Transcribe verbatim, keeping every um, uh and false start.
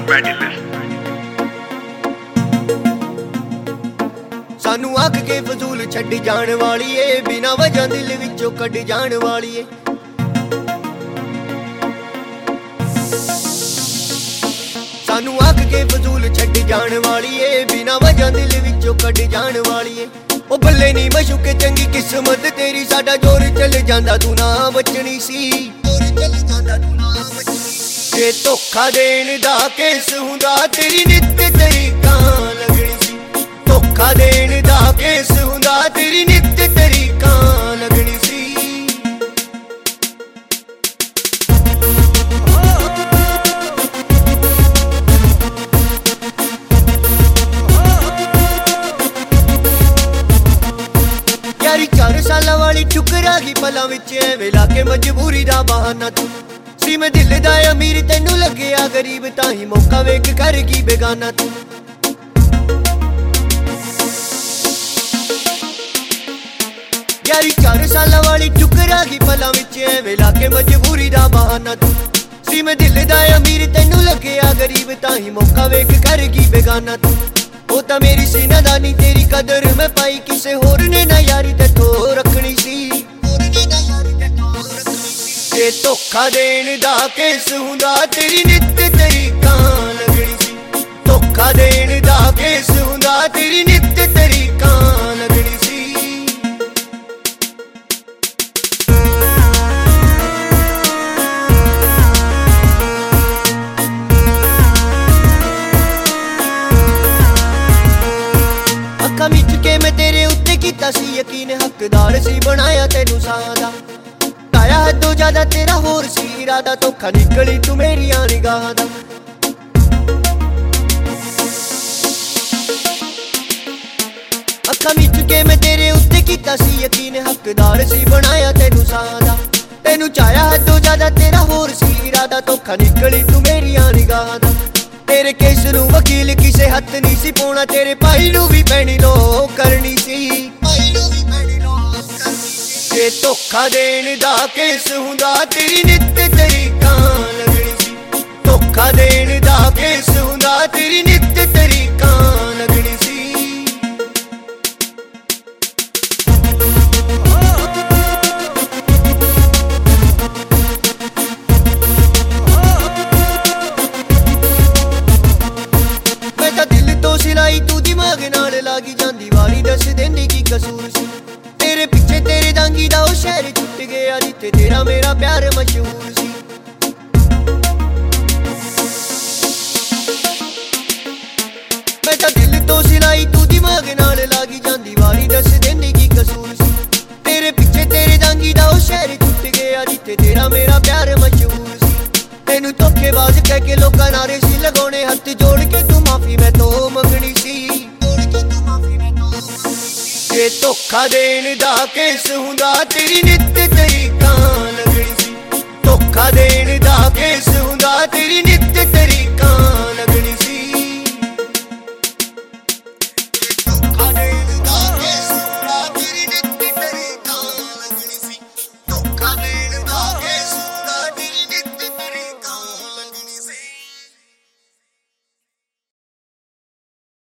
सानू आख के फजूल छड्ड जाण वाली ए, बिना वजह दिल विचों कढ जाण वाली ए। सानू आख के फजूल छड्ड जाण वाली ए, बिना वजह दिल विचों कढ जाण वाली ए। ओ बल्ले नी मशुके चंगी किस्मत तेरी, साडा जोर चल जांदा तू ना बचनी सी। जे धोखा देण दा केस हुंदा तेरी नित तरीका लगनी सी। धोखा देण दा केस हुंदा तेरी नित तरीका लगनी सी। यारी चार साल वाली ठुकरा गई पलां विच, एवें ला के मजबूरी दा बहाना तू सी। मैं दिल दा अमीर तैनू लग्या गरीब, ताही मौका वेख कर गई बेगाना तू। यारी चार साल वाली ठुकरा गई पलां विच, एवें ला के मजबूरी दा बहाना तू सी। मैं दिल दा अमीर तैनू लग्या गरीब, ताही मौका वेख कर गई बेगाना तू। ओ तां मेरी सी नादानी, तेरी कदर मैं पाई किसे होर ने ना यारी तैथों रखनी सी। जे धोखा देण दा केस हुंदा तेरी नित तरीका लगनी सी। धोखा देण दा केस हुंदा तेरी नित तरीका लगनी सी। अखां मिच के मैं तेरे उत्ते कीता सी यकीन, हकदार सी बनाया तैनू सां दा। ताया हदों ज्यादा तेरा होर सी इरादा, धोखा निकली तू मेरियां निगाहां दा। अखां मिच के मैं तेरे उत्ते कीता सी यकीन, हकदार सी बनाया तैनू सां दा। तैनू चाया हदों ज्यादा तेरा होर सी इरादा, धोखा निकली तू मेरियां निगाहां दा। तेरे केस नू वकील किसे हत्थ नहीं सी पाउणा, तेरे भाई नू भी पैणी लो करनी सी। जे धोखा देण दा केस हुंदा तेरी नित तरीका लगनी सी। धोखा देण दा केस हुंदा तेरी नित तरीका लगनी सी। मैं तां दिल तो सिलाई तू दिमाग नाल लागी जांदी वारी, दस देंदी की कसूर सी। तेरे पिछे तेरे दांगी दा ओ शहर छुट गया जिथे तेरा मेरा प्यार मशहूर सी। मैं तां दिल तो सिलाई तू दिमाग नाल लागी जांदी वारी, दस देंदी की कसूर सी। तेरे पिछे तेरे दांगी दा ओ शहर छुट गया जिथे तेरा मेरा प्यार मशहूर सी। तैनू धोखेबाज कह के लोकां नारे सी लगाउणे, हत्थ जोड़ के तू माफी मैं तो मंगनी सी। जे धोखा देण दा केस हुंदा तेरी नित तरीका लगनी सी। धोखा देण दा केस हुंदा तेरी नित तरीका